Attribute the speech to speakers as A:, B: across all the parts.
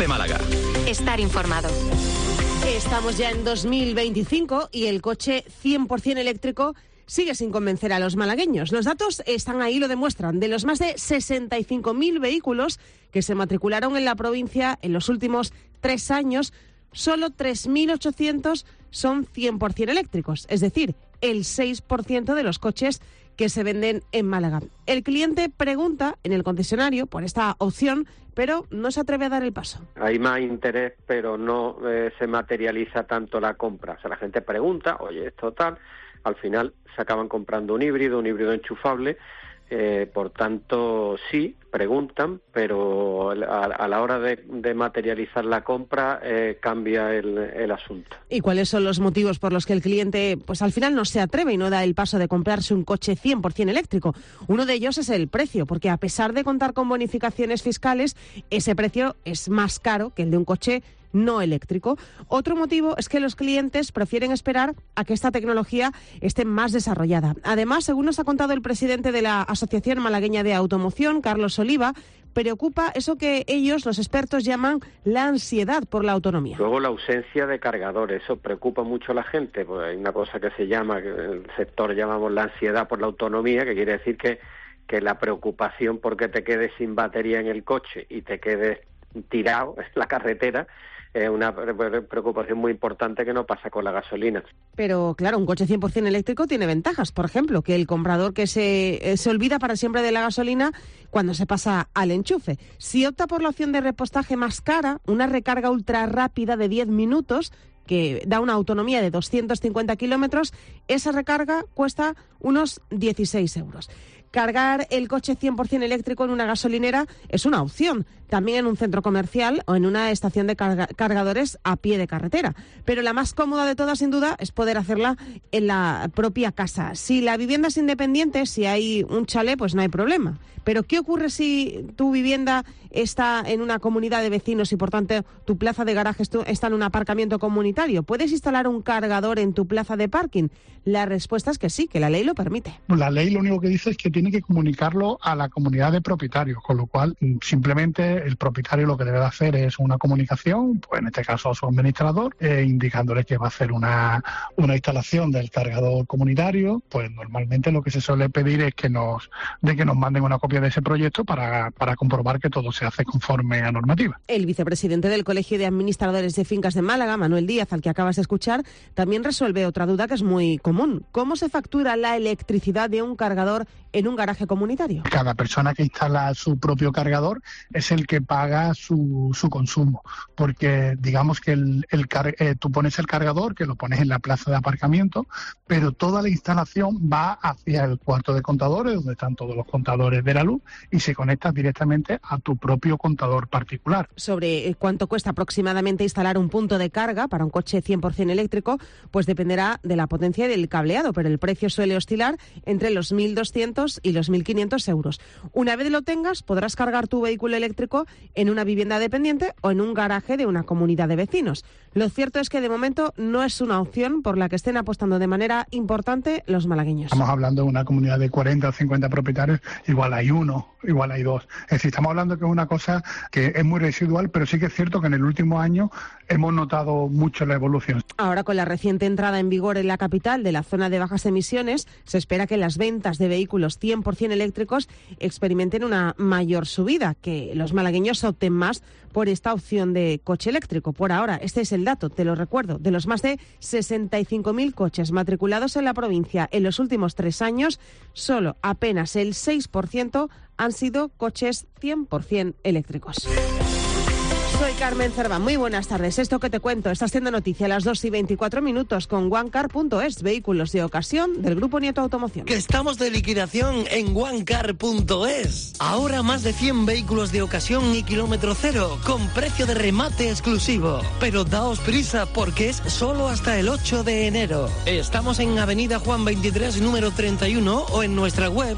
A: de Málaga.
B: Estar informado.
C: Estamos ya en 2025 y el coche 100% eléctrico sigue sin convencer a los malagueños. Los datos están ahí, lo demuestran. De los más de 65.000 vehículos que se matricularon en la provincia en los últimos 3 años, solo 3.800 son 100% eléctricos, es decir, el 6% de los coches que se venden en Málaga. El cliente pregunta en el concesionario por esta opción, pero no se atreve a dar el paso.
D: Hay más interés, pero no se materializa tanto la compra. O sea, la gente pregunta, oye, esto tal, al final se acaban comprando un híbrido enchufable. Por tanto, sí, preguntan, pero a la hora de materializar la compra cambia el asunto.
C: ¿Y cuáles son los motivos por los que el cliente pues al final no se atreve y no da el paso de comprarse un coche 100% eléctrico? Uno de ellos es el precio, porque a pesar de contar con bonificaciones fiscales, ese precio es más caro que el de un coche no eléctrico. Otro motivo es que los clientes prefieren esperar a que esta tecnología esté más desarrollada. Además, según nos ha contado el presidente de la Asociación Malagueña de Automoción, Carlos Oliva, preocupa eso que ellos, los expertos, llaman la ansiedad por la autonomía.
D: Luego la ausencia de cargadores, eso preocupa mucho a la gente, pues hay una cosa que se llama, que en el sector llamamos la ansiedad por la autonomía, que quiere decir que la preocupación porque te quedes sin batería en el coche y te quedes tirado en la carretera es una preocupación muy importante que no pasa con la gasolina.
C: Pero claro, un coche 100% eléctrico tiene ventajas. Por ejemplo, que el comprador que se olvida para siempre de la gasolina cuando se pasa al enchufe. Si opta por la opción de repostaje más cara, una recarga ultra rápida de 10 minutos, que da una autonomía de 250 kilómetros, esa recarga cuesta unos 16 euros. Cargar el coche 100% eléctrico en una gasolinera es una opción, también en un centro comercial o en una estación de cargadores a pie de carretera. Pero la más cómoda de todas, sin duda, es poder hacerla en la propia casa. Si la vivienda es independiente, si hay un chalet, pues no hay problema. Pero ¿qué ocurre si tu vivienda está en una comunidad de vecinos y, por tanto, tu plaza de garaje está en un aparcamiento comunitario? ¿Puedes instalar un cargador en tu plaza de parking? La respuesta es que sí, que la ley lo permite.
E: La ley lo único que dice es que tiene que comunicarlo a la comunidad de propietarios, con lo cual simplemente el propietario lo que debe de hacer es una comunicación, pues en este caso a su administrador, indicándole que va a hacer una instalación del cargador comunitario. Pues normalmente lo que se suele pedir es que nos manden una copia de ese proyecto para comprobar que todo se hace conforme a normativa.
C: El vicepresidente del Colegio de Administradores de Fincas de Málaga, Manuel Díaz, al que acabas de escuchar, también resuelve otra duda que es muy común. ¿Cómo se factura la electricidad de un cargador en un garaje comunitario?
E: Cada persona que instala su propio cargador es el que paga su consumo, porque digamos que tú pones el cargador, que lo pones en la plaza de aparcamiento, pero toda la instalación va hacia el cuarto de contadores, donde están todos los contadores de la luz, y se conecta directamente a tu propio contador particular.
C: Sobre cuánto cuesta aproximadamente instalar un punto de carga para un coche 100% eléctrico, pues dependerá de la potencia y del cableado, pero el precio suele oscilar entre los 1.200 y los 1.500 euros. Una vez lo tengas, podrás cargar tu vehículo eléctrico en una vivienda dependiente o en un garaje de una comunidad de vecinos. Lo cierto es que de momento no es una opción por la que estén apostando de manera importante los malagueños.
E: Estamos hablando de una comunidad de 40 o 50 propietarios, igual hay uno, igual hay dos. Es decir, estamos hablando que es una cosa que es muy residual, pero sí que es cierto que en el último año hemos notado mucho la evolución.
C: Ahora, con la reciente entrada en vigor en la capital de la zona de bajas emisiones, se espera que las ventas de vehículos 100% eléctricos experimenten una mayor subida, que los malagueños opten más por esta opción de coche eléctrico. Por ahora, este es el dato, te lo recuerdo, de los más de 65.000 coches matriculados en la provincia en los últimos 3 años, solo apenas el 6% han sido coches 100% eléctricos. Soy Carmen Cerva, muy buenas tardes. Esto que te cuento está haciendo noticia a las 2:24 con OneCar.es, vehículos de ocasión del Grupo Nieto Automoción.
F: Que estamos de liquidación en OneCar.es. Ahora más de 100 vehículos de ocasión y kilómetro cero, con precio de remate exclusivo. Pero daos prisa porque es solo hasta el 8 de enero. Estamos en Avenida Juan 23, número 31 o en nuestra web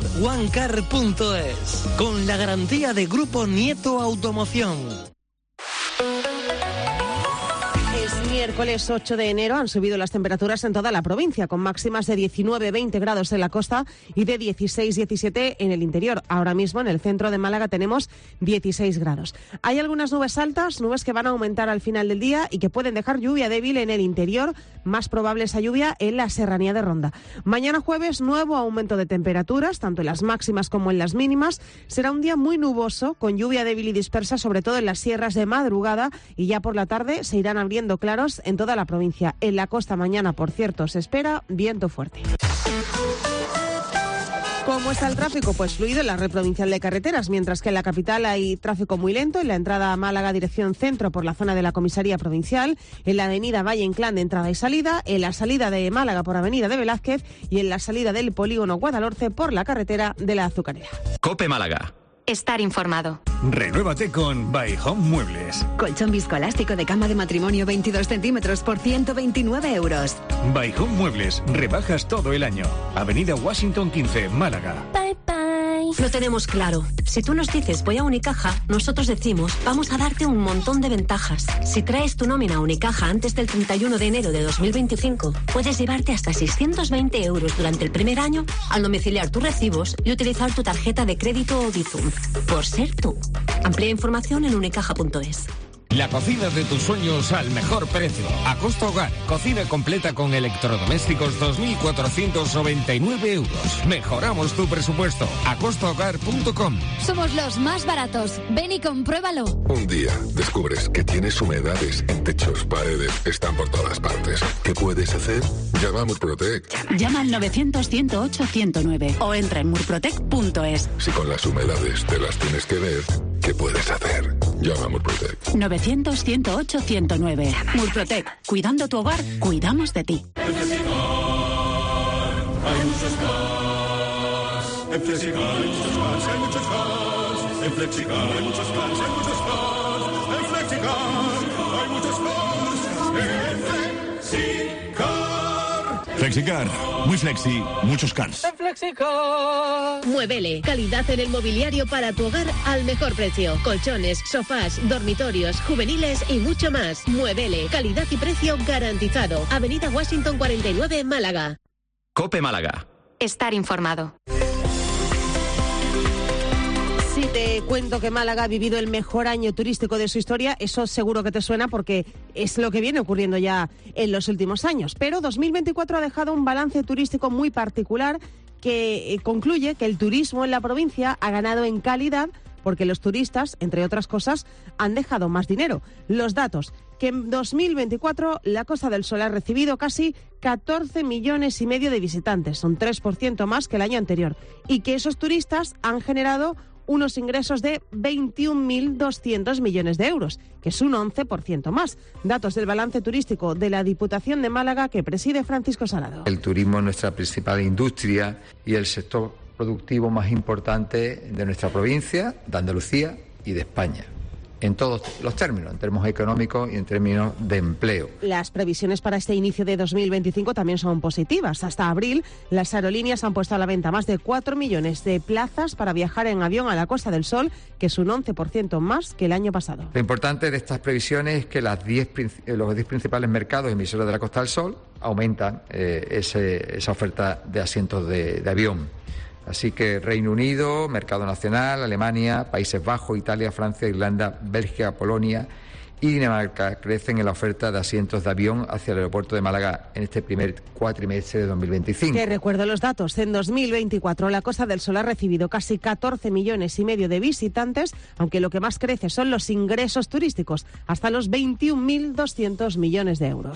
F: OneCar.es. Con la garantía de Grupo Nieto Automoción.
C: miércoles 8 de enero han subido las temperaturas en toda la provincia, con máximas de 19-20 grados en la costa y de 16-17 en el interior. Ahora mismo en el centro de Málaga tenemos 16 grados. Hay algunas nubes altas, nubes que van a aumentar al final del día y que pueden dejar lluvia débil en el interior, más probable esa lluvia en la serranía de Ronda. Mañana jueves, nuevo aumento de temperaturas, tanto en las máximas como en las mínimas. Será un día muy nuboso, con lluvia débil y dispersa, sobre todo en las sierras de madrugada, y ya por la tarde se irán abriendo claros en toda la provincia. En la costa mañana, por cierto, se espera viento fuerte. ¿Cómo está el tráfico? Pues fluido en la red provincial de carreteras, mientras que en la capital hay tráfico muy lento en la entrada a Málaga dirección centro por la zona de la comisaría provincial, en la avenida Valle Inclán de entrada y salida, en la salida de Málaga por avenida de Velázquez y en la salida del polígono Guadalhorce por la carretera de la Azucarera.
A: COPE Málaga.
B: Estar informado.
G: Renuévate con By Home Muebles.
B: Colchón viscoelástico de cama de matrimonio 22 centímetros por 129 euros.
G: By Home Muebles. Rebajas todo el año. Avenida Washington 15, Málaga.
B: Bye bye. Lo tenemos claro. Si tú nos dices voy a Unicaja, nosotros decimos vamos a darte un montón de ventajas. Si traes tu nómina a Unicaja antes del 31 de enero de 2025, puedes llevarte hasta 620 euros durante el primer año al domiciliar tus recibos y utilizar tu tarjeta de crédito o Bizum. Por ser tú. Amplía información en unicaja.es.
H: La cocina de tus sueños al mejor precio. A Costa Hogar. Cocina completa con electrodomésticos 2.499 euros. Mejoramos tu presupuesto. Acostahogar.com.
I: Somos los más baratos. Ven y compruébalo.
J: Un día descubres que tienes humedades en techos, paredes, están por todas partes. ¿Qué puedes hacer? Llama a Murprotec.
K: Llama al 900-108-109 o entra en murprotec.es.
J: Si con las humedades te las tienes que ver, ¿qué puedes hacer? Llama a Murprotec.
K: 900-108-109. Murprotec. Cuidando tu hogar, cuidamos de ti.
L: En Flexicar hay muchos cars. En Flexicar hay muchos cars, hay muchos cars. En Flexicar hay muchos cars, hay muchos cars. En Flexicar hay muchos cars. En Flexicar.
G: Flexicar. Muy flexi, muchos cars.
B: En Flexicar. Muebele. Calidad en el mobiliario para tu hogar al mejor precio. Colchones, sofás, dormitorios, juveniles y mucho más. Muebele. Calidad y precio garantizado. Avenida Washington 49, Málaga.
A: COPE Málaga.
B: Estar informado.
C: Si te cuento que Málaga ha vivido el mejor año turístico de su historia, eso seguro que te suena porque es lo que viene ocurriendo ya en los últimos años. Pero 2024 ha dejado un balance turístico muy particular que concluye que el turismo en la provincia ha ganado en calidad porque los turistas, entre otras cosas, han dejado más dinero. Los datos, que en 2024 la Costa del Sol ha recibido casi 14,5 millones de visitantes, un 3% más que el año anterior, y que esos turistas han generado unos ingresos de 21.200 millones de euros, que es un 11% más. Datos del balance turístico de la Diputación de Málaga que preside Francisco Salado.
M: El turismo es nuestra principal industria y el sector productivo más importante de nuestra provincia, de Andalucía y de España. En todos los términos, en términos económicos y en términos de empleo.
C: Las previsiones para este inicio de 2025 también son positivas. Hasta abril, las aerolíneas han puesto a la venta más de 4 millones de plazas para viajar en avión a la Costa del Sol, que es un 11% más que el año pasado.
M: Lo importante de estas previsiones es que los 10 principales mercados emisores de la Costa del Sol aumentan esa oferta de asientos de avión. Así que Reino Unido, mercado nacional, Alemania, Países Bajos, Italia, Francia, Irlanda, Bélgica, Polonia y Dinamarca crecen en la oferta de asientos de avión hacia el aeropuerto de Málaga en este primer cuatrimestre de 2025.
C: Te recuerdo los datos. En 2024 la Costa del Sol ha recibido casi 14,5 millones de visitantes, aunque lo que más crece son los ingresos turísticos, hasta los 21.200 millones de euros.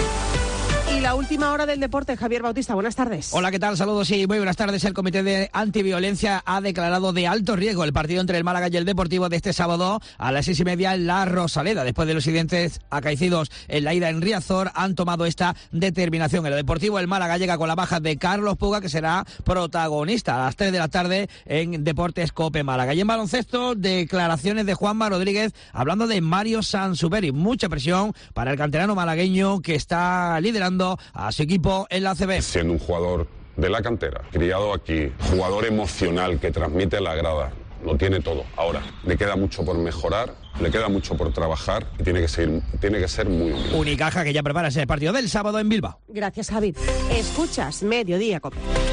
C: Y la última hora del deporte, Javier Bautista, buenas tardes.
N: Hola, ¿qué tal? Saludos y muy buenas tardes. El Comité de Antiviolencia ha declarado de alto riesgo el partido entre el Málaga y el Deportivo de este sábado a las 6:30 en La Rosaleda. Después de los incidentes acaecidos en la ida en Riazor, han tomado esta determinación. El Deportivo, el Málaga, llega con la baja de Carlos Puga, que será protagonista a las 3 de la tarde en Deportes COPE Málaga. Y en baloncesto, declaraciones de Juanma Rodríguez hablando de Mario Sansuperi. Mucha presión para el canterano malagueño que está liderando a su equipo en la ACB.
O: Siendo un jugador de la cantera, criado aquí, jugador emocional que transmite la grada, lo tiene todo. Ahora, le queda mucho por mejorar, le queda mucho por trabajar y tiene que ser muy humilde.
N: Unicaja, que ya prepara ese partido del sábado en Bilbao.
C: Gracias, Javi. Escuchas Mediodía Cope.